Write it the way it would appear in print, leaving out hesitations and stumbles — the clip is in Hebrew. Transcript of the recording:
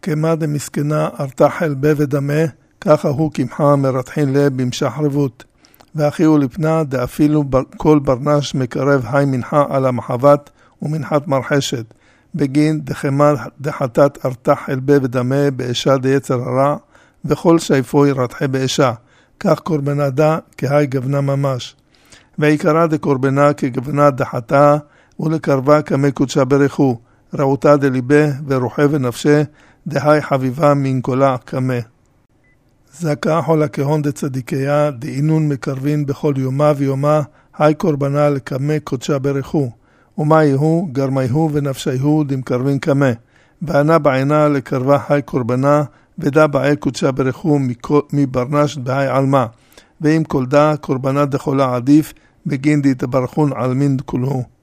כמה דמסכנה ארתח אל בה ודמה, ככה הוא כמחה מרתחין לב במשחרבות. ואחיהו לפנה דאפילו כל ברנש מקרב היי מנחה על המחבת ומנחת מרחשת, בגין דחמה דחתת ארתח אל בה ודמה באשה דיצר הרע, וכל שייפוי רתחי באשה, כך קורבנה דה כהי גבנה ממש. ועיקרה דקורבנה כגבנה דחתה, ולקרבה כמי קודשה ברכו, רעותה דליבה ורוחה ונפשה, דהי חביבה מן קולה כמה. זכה חול הכהון דצדיקיה, דאינון מקרבין בכל יומה ויומה, היי קורבנה לכמה קודשה ברכו. ומה יהו, גרמי הוא ונפשי הוא דמקרבין כמה. וענה בעינה לקרבה היי קורבנה, ודה בעי קודשה ברכו מברנש בהי עלמה. ואם כל דה קורבנה דחולה עדיף, בגין די תברכון על מין כולהו.